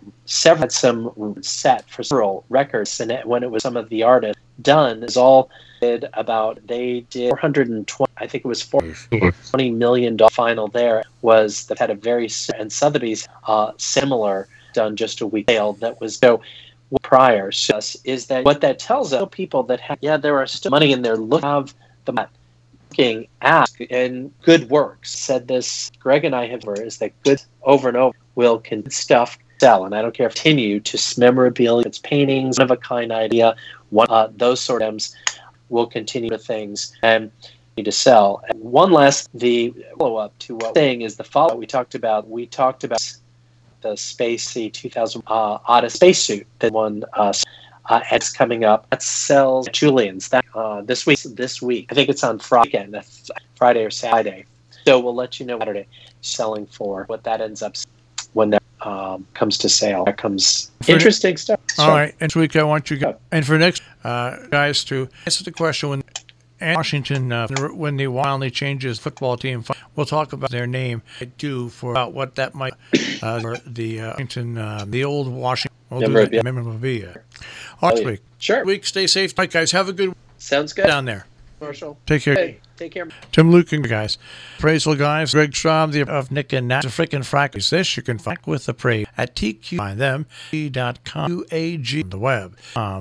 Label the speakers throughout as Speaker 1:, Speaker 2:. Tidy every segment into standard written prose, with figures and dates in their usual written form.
Speaker 1: several had some set for several records, and when it was some of the artists done is all did about they did 420, I think it was $420 million final there was that had a very and Sotheby's similar done just a week sale that was so prior. So is that what that tells us? People that have, there are still money in there have the looking ask and good works. Said this, Greg and I have is that good over and over will stuff sell, and I don't care if continue to memorabilia, it's paintings, one of a kind idea, those sort of items will continue to things and need to sell. And one last, the follow up to what thing is the follow. We talked about the Space C 2000 Odyssey spacesuit that one it's coming up. That sells at Julian's that this week. I think it's on Friday or Saturday. So we'll let you know Saturday selling for what that ends up when that comes to sale. That comes interesting stuff.
Speaker 2: All right, next week I want you guys, and for next guys to answer the question when Washington when they wildly changes football team, we'll talk about their name. I do for about what that might for the Washington the old Washington memorabilia. Next week,
Speaker 1: sure.
Speaker 2: Week, stay safe, all right, guys. Have a good.
Speaker 1: Sounds good
Speaker 2: down there.
Speaker 1: Marshall.
Speaker 2: Take care.
Speaker 1: Hey, take care.
Speaker 2: Tim Luke and guys. Appraisal guys. Greg Straub of Nick and Nat. The frickin' frack is this. You can find with the praise at TQ. Find them. .com. UAG. The web.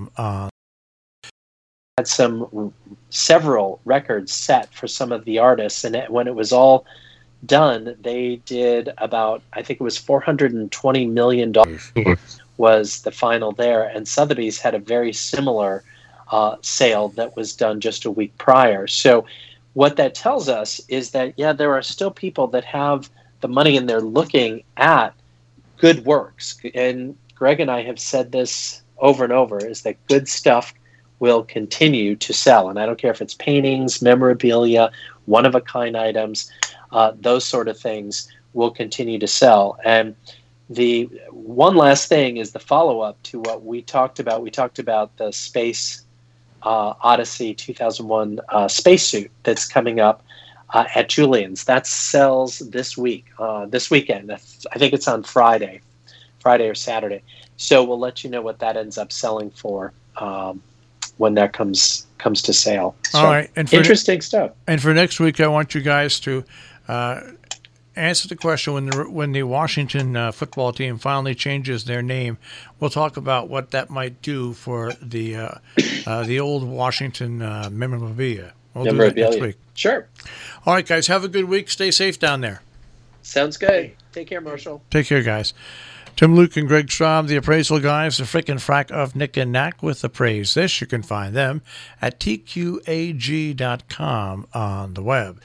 Speaker 1: Had several records set for some of the artists, and when it was all done, they did about, I think it was $420 million was the final there, and Sotheby's had a very similar sale that was done just a week prior. So what that tells us is that, there are still people that have the money and they're looking at good works. And Greg and I have said this over and over, is that good stuff will continue to sell. And I don't care if it's paintings, memorabilia, one-of-a-kind items, those sort of things will continue to sell. And the one last thing is the follow-up to what we talked about. We talked about the Space Odyssey 2001 spacesuit that's coming up at Julian's. That sells this weekend. I think it's on Friday or Saturday. So we'll let you know what that ends up selling for when that comes to sale. So,
Speaker 2: all right. And
Speaker 1: interesting stuff.
Speaker 2: And for next week, I want you guys to answer the question when the Washington football team finally changes their name. We'll talk about what that might do for the old Washington memorabilia. We'll do that next week.
Speaker 1: Sure.
Speaker 2: All right, guys. Have a good week. Stay safe down there.
Speaker 1: Sounds good. Take care, Marshall.
Speaker 2: Take care, guys. Tim Luke and Greg Straub, the appraisal guys, the frickin' frack of Nick and Nat with appraise this. You can find them at tqag.com on the web.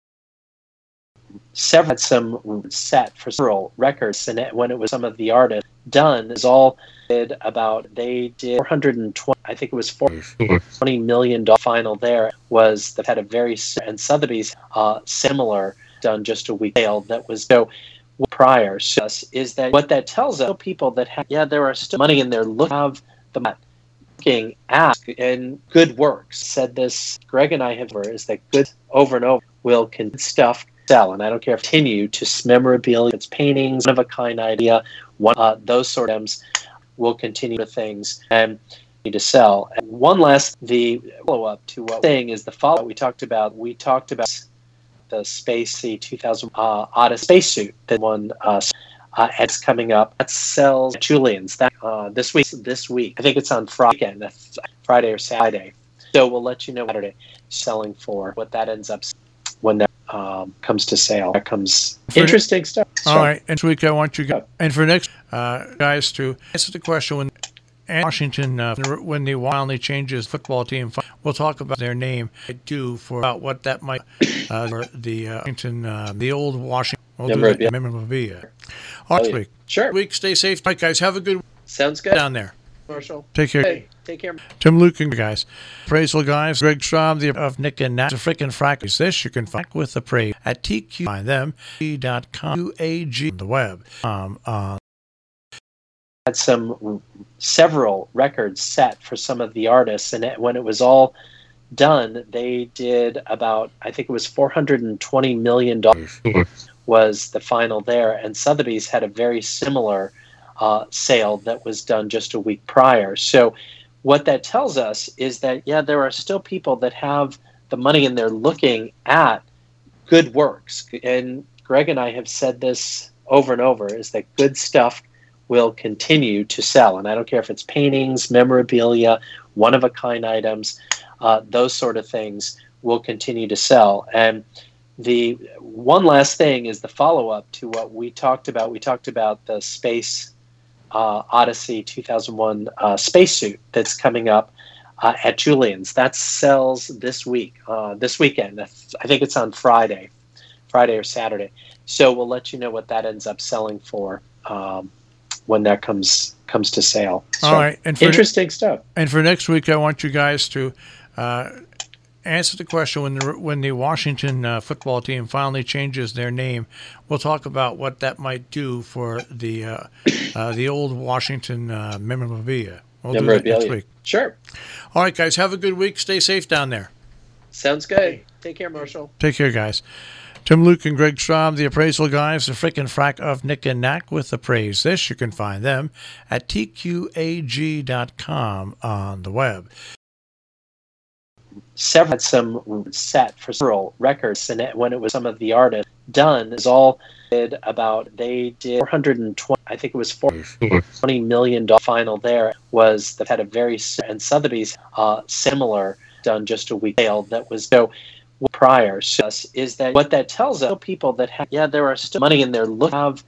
Speaker 1: Several had some set for several records, and when it was some of the artists done is all did about they did 420, I think it was $420 million final there was that had a very, and Sotheby's similar done just a week sale that was so prior. So is that what that tells us? People that have, there are still money in there have the looking ask and good works. Said this, Greg and I have is that good over and over will stuff sell, and I don't care if continue to memorabilia, it's paintings, one of a kind idea, those sort of items will continue to things and need to sell. And one last, the follow up to what thing is the follow. We talked about the Space C 2000 Odyssey spacesuit that one it's coming up. That sells at Julian's that this week. I think it's on Friday or Saturday. So we'll let you know Saturday selling for what that ends up when that comes to sale. That comes interesting stuff.
Speaker 2: All right, next week I want you guys, and for next guys to answer the question when Washington when they wildly changes football team. We'll talk about their name. I do for about what that might for the Washington the old Washington memorabilia. All right, week.
Speaker 1: Sure.
Speaker 2: Week, stay safe. All right, guys. Have a good.
Speaker 1: Sounds good
Speaker 2: down there.
Speaker 1: Marshall.
Speaker 2: Take care.
Speaker 1: Hey, take care.
Speaker 2: Tim Luke and guys. Appraisal guys. Greg Straub of Nick and Nat. The frickin' frack is this. You can find with the praise at TQ. Find them. .com. UAG. The web.
Speaker 1: Had several records set for some of the artists, and when it was all done, they did about, I think it was $420 million was the final there, and Sotheby's had a very similar sale that was done just a week prior. So what that tells us is that, yeah, there are still people that have the money and they're looking at good works. And Greg and I have said this over and over, is that good stuff will continue to sell. And I don't care if it's paintings, memorabilia, one-of-a-kind items, those sort of things will continue to sell. And the one last thing is the follow-up to what we talked about. We talked about the Space Odyssey 2001 spacesuit that's coming up at Julien's. That sells this weekend. I think it's on Friday or Saturday. So we'll let you know what that ends up selling for when that comes to sale. So,
Speaker 2: all right. And
Speaker 1: interesting stuff.
Speaker 2: And for next week, I want you guys to answer the question when the Washington football team finally changes their name. We'll talk about what that might do for the old Washington memorabilia. We'll do that next week.
Speaker 1: Sure.
Speaker 2: All right, guys. Have a good week. Stay safe down there.
Speaker 1: Sounds good. Take care, Marshall.
Speaker 2: Take care, guys. Tim Luke and Greg Straub, the appraisal guys, the frickin' frack of Nick and Knack with Appraise This. You can find them at tqag.com on the web.
Speaker 1: Several had some set for several records, and when it was some of the artists done, is all did about, they did 420, I think it was $420 million final there, was that had a very, and Sotheby's similar done just a week sale that was so prior. So is that what that tells us? People that have, yeah, there are still money in there looking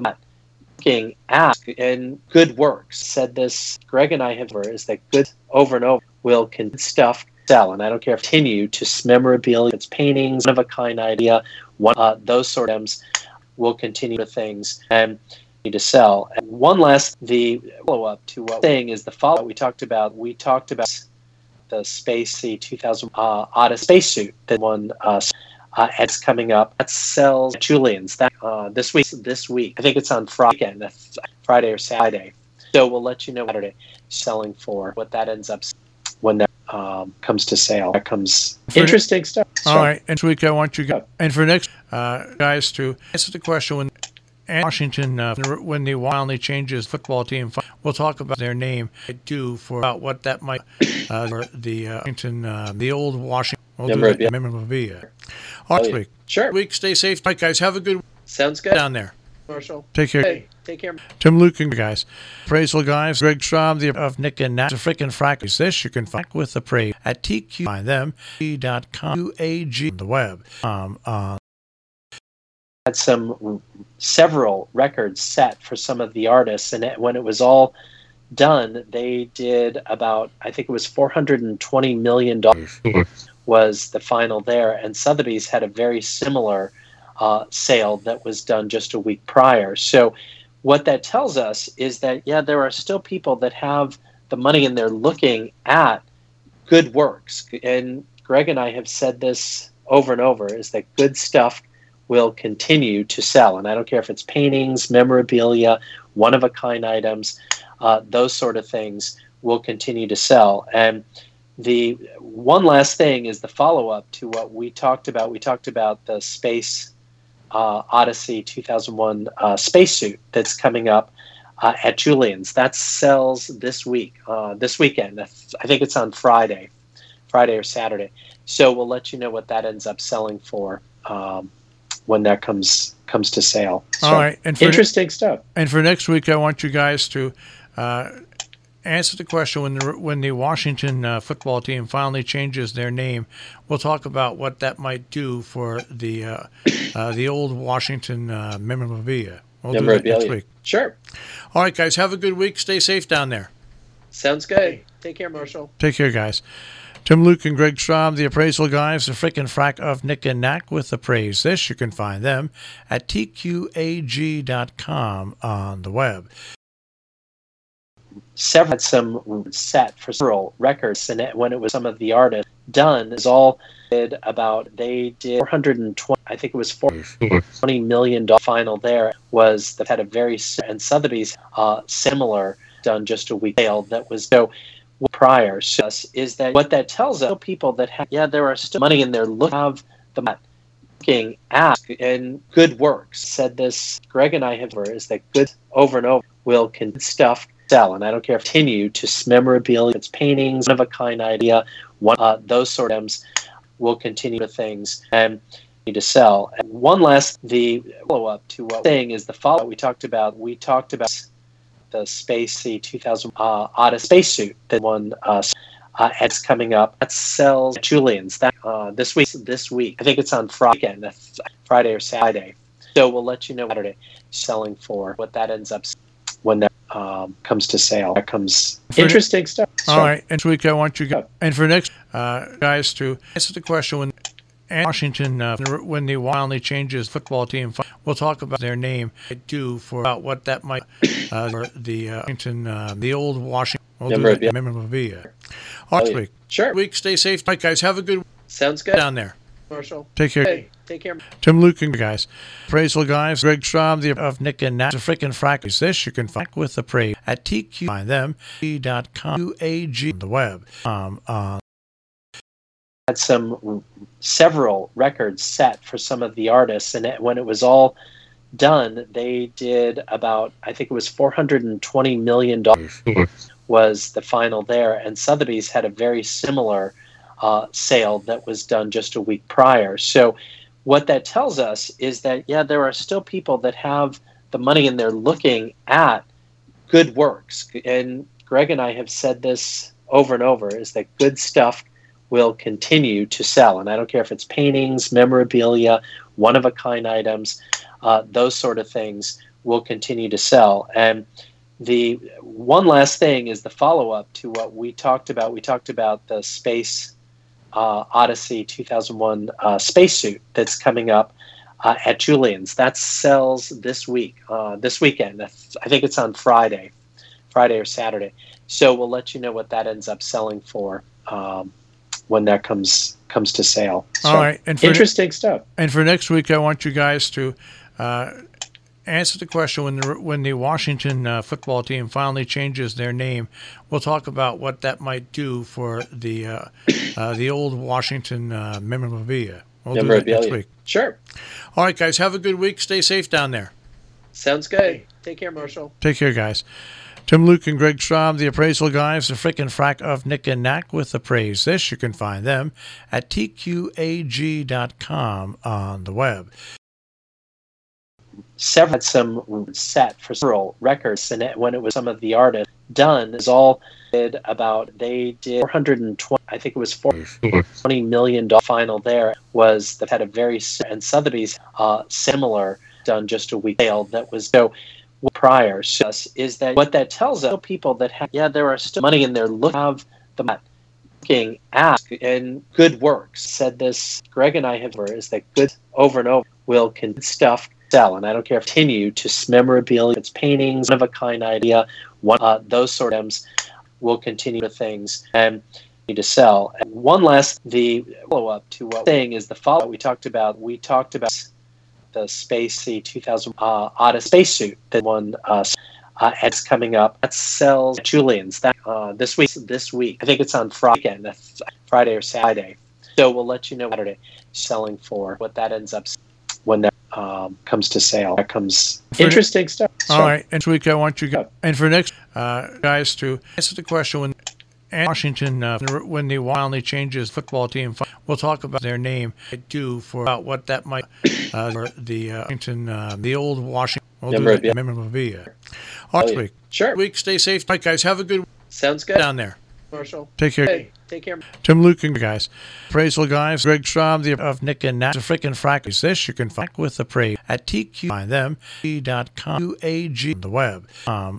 Speaker 1: at and good works. Said this, Greg and I have, is that good over and over will stuff sell, and I don't care if continue to memorabilia, it's paintings, one-of-a-kind idea, those sort of items will continue to things and need to sell. And one last, the follow-up to what thing is the follow-up we talked about the Space 2000 Odyssey spacesuit that one it's coming up. That sells at Julien's this week. I think it's on Friday or Saturday. So we'll let you know Saturday selling for what that ends up when that comes to sale. That comes interesting stuff.
Speaker 2: All right. Next week I want you and for next guys to answer the question when Washington when they finally changes football team. We'll talk about their name. Do for about what that might for the Washington the old Washington. We'll do that memorabilia. All right, week.
Speaker 1: Sure.
Speaker 2: Week. Stay safe. All right, guys. Have a good.
Speaker 1: Sounds good
Speaker 2: down there.
Speaker 1: Marshall.
Speaker 2: Take care.
Speaker 1: Hey, take care.
Speaker 2: Tim Luke and guys. Appraisal guys. Greg Straub, the of Nick and Nat. The frickin' frack is this. You can find with Appraise at TQ. Find them. .com. UAG on the web.
Speaker 1: Had several records set for some of the artists, and when it was all done, they did about, I think it was $420 million was the final there, and Sotheby's had a very similar sale that was done just a week prior. So what that tells us is that, yeah, there are still people that have the money and they're looking at good works. And Greg and I have said this over and over, is that good stuff will continue to sell. And I don't care if it's paintings, memorabilia, one-of-a-kind items, those sort of things will continue to sell. And the one last thing is the follow-up to what we talked about. We talked about the Space Odyssey 2001 spacesuit that's coming up at Julien's. That sells this weekend. I think it's on Friday or Saturday. So we'll let you know what that ends up selling for when that comes to sale. So,
Speaker 2: all right. And
Speaker 1: interesting stuff.
Speaker 2: And for next week, I want you guys to answer the question when the Washington football team finally changes their name. We'll talk about what that might do for the old Washington memorabilia. We'll do that next week.
Speaker 1: Sure.
Speaker 2: All right, guys. Have a good week. Stay safe down there.
Speaker 1: Sounds good. Take care, Marshall.
Speaker 2: Take care, guys. Tim Luke and Greg Straub, the appraisal guys, the frickin' frack of Nick and Knack with Appraise This. You can find them at tqag.com on the web.
Speaker 1: Several had some set for several records, and when it was some of the artists done, is all did about, they did 420, I think it was $420 million final there, was that had a very, and Sotheby's similar done just a week sale that was so prior. So is that what that tells us? People that have, yeah, there are still money in there looking at and good works. Said this, Greg and I have, is that good over and over will stuff sell, and I don't care if continue to memorabilia, it's paintings, one of a kind idea, those sort of items will continue to things and to sell. And one last, the follow up to what we're saying is the follow. We talked about the Space C2000 Odyssey spacesuit that one. It's coming up. That sells Julian's this week. I think it's on Friday or Saturday. So we'll let you know Saturday selling for what that ends up when that comes to sale. That comes interesting stuff.
Speaker 2: All right. Next week I want you and for next guys to answer the question when Washington when they finally changes football team. We'll talk about their name. I do for about what that might for the Washington the old Washington. We'll do that memorabilia. All right, week.
Speaker 1: Sure.
Speaker 2: Week. Stay safe. All right, guys. Have a good.
Speaker 1: Sounds good
Speaker 2: down there.
Speaker 1: Marshall.
Speaker 2: Take care.
Speaker 1: Hey, take care.
Speaker 2: Tim Luke and guys. Appraisal guys. Greg Straub, of Nick and Nat. The frickin' frack is this. You can frack with the prey at TQ. Find them. .com. UAG on the web.
Speaker 1: Had several records set for some of the artists, and when it was all done, they did about, I think it was $420 million was the final there, and Sotheby's had a very similar sale that was done just a week prior. So what that tells us is that, yeah, there are still people that have the money and they're looking at good works. And Greg and I have said this over and over, is that good stuff will continue to sell. And I don't care if it's paintings, memorabilia, one-of-a-kind items, those sort of things will continue to sell. And the one last thing is the follow-up to what we talked about. We talked about the Space Odyssey 2001 spacesuit that's coming up at Julian's. That sells this weekend. I think it's on Friday or Saturday. So we'll let you know what that ends up selling for when that comes to sale. So,
Speaker 2: all right. And
Speaker 1: interesting stuff.
Speaker 2: And for next week, I want you guys to answer the question when the Washington football team finally changes their name. We'll talk about what that might do for the old Washington memorabilia. We'll do that next week.
Speaker 1: Sure.
Speaker 2: All right, guys. Have a good week. Stay safe down there.
Speaker 1: Sounds good. Take care, Marshall.
Speaker 2: Take care, guys. Tim Luke and Greg Straub, the appraisal guys, the frickin' frack of Nick and Nat with appraise this. You can find them at tqag.com on the web.
Speaker 1: Had some set for several records, and when it was some of the artists done, is all did about, they did 420, I think it was $420 million final there, was that had a very, and Sotheby's similar done just a week sale that was so prior. So is that what that tells us? People that have, yeah, there are still money in there looking at and good works. Said this, Greg and I have, is that good over and over will stuff sell, and I don't care if continue to memorabilia, it's paintings, one-of-a-kind idea, those sort of items will continue to things and to sell. And one last, the follow-up to what we're saying is the follow-up. We talked about the Space C2000 Odyssey spacesuit that one it's coming up. That sells Julian's this week. I think it's on Friday or Saturday. So we'll let you know Saturday selling for what that ends up when that comes to sale. That comes interesting stuff.
Speaker 2: All right. Next week I want you guys, and for next guys to answer the question when Washington when they finally changes football team. We'll talk about their name. I do for about what that might for the Washington the old Washington. We'll do that memorabilia. All right, week.
Speaker 1: Sure.
Speaker 2: Week. Stay safe. All right, guys. Have a good.
Speaker 1: Sounds good
Speaker 2: down there.
Speaker 1: Marshall.
Speaker 2: Take care.
Speaker 1: Hey, take care.
Speaker 2: Tim Luke and guys. Appraisal guys. Greg Straub, of Nick and Nat. The frickin' frack is this. You can frack with the prey at TQ. Find them. .com. UAG on the web.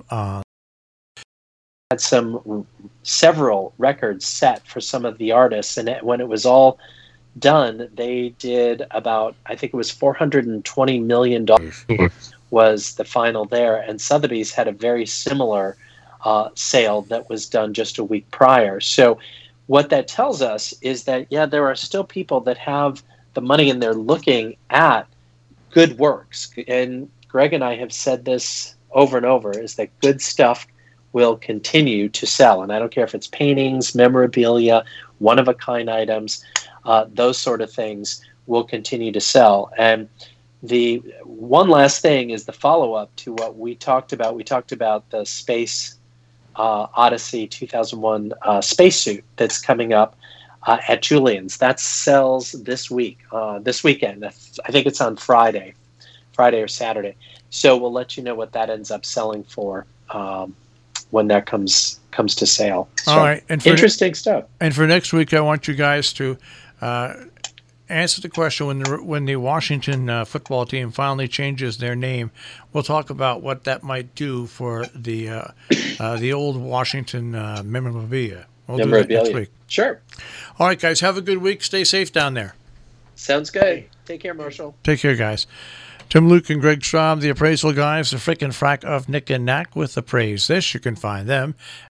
Speaker 1: Had several records set for some of the artists, and when it was all done, they did about, I think it was $420 million was the final there, and Sotheby's had a very similar sale that was done just a week prior. So what that tells us is that, yeah, there are still people that have the money and they're looking at good works. And Greg and I have said this over and over, is that good stuff will continue to sell. And I don't care if it's paintings, memorabilia, one-of-a-kind items, those sort of things will continue to sell. And the one last thing is the follow-up to what we talked about. We talked about the Space Odyssey 2001 spacesuit that's coming up at Julian's. That sells this weekend. I think it's on Friday or Saturday. So we'll let you know what that ends up selling for when that comes to sale. So,
Speaker 2: all right. And
Speaker 1: interesting stuff.
Speaker 2: And for next week, I want you guys to answer the question when the Washington football team finally changes their name. We'll talk about what that might do for the old Washington memorabilia. We'll do that next week.
Speaker 1: Sure.
Speaker 2: All right, guys. Have a good week. Stay safe down there.
Speaker 1: Sounds good. Take care, Marshall.
Speaker 2: Take care, guys. Tim Luke and Greg Straub, the appraisal guys, the frick and frack of Nick and Knack with Appraise This. You can find them